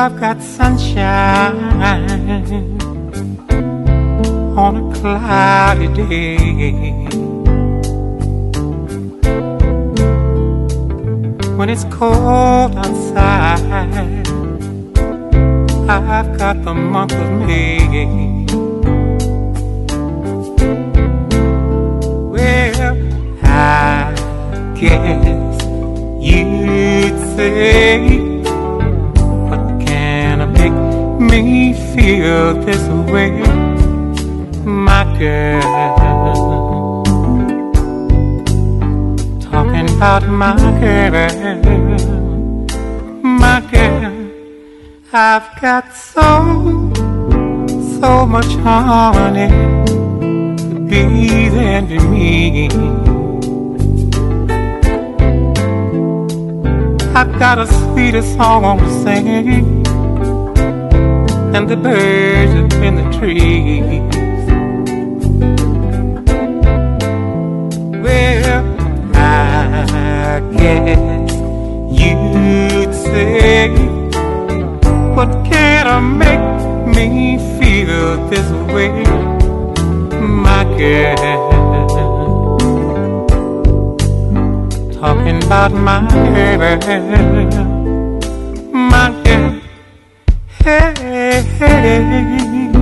I've got sunshine on a cloudy day. When it's cold outside, I've got the month of May. Well, I guess you'd say, what can make me feel this way, my girl? Talking about my girl, my girl. I've got so much honey to be there to me. I've got a sweeter song to sing than the birds up in the trees. Well, I guess you'd say, what can make me feel this way, my girl? Talking about my girl, my girl. Hey, hey.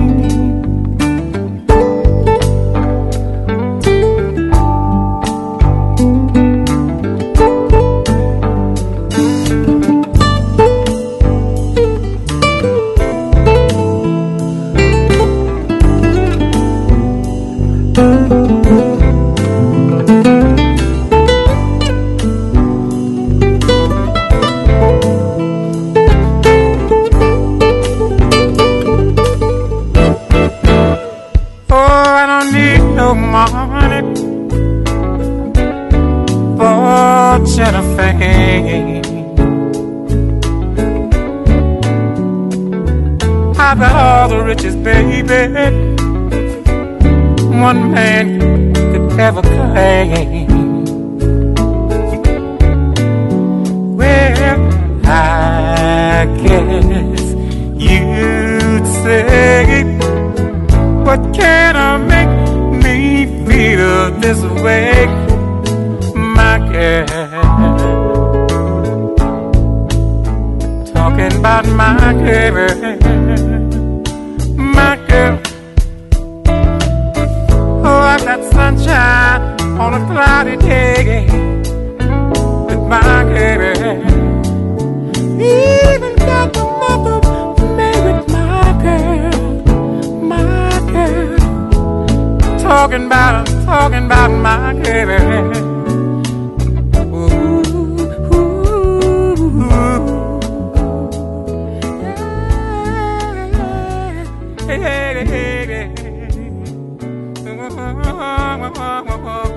I've got all the riches, baby, one man could ever claim. Well, I guess you'd say, what can make me feel this way, my girl? Talking about my girl, my girl. Oh, I've got sunshine on a cloudy day with my girl. Even got the month of May with my girl, my girl. Talking about my girl. Hey, hey, hey, hey.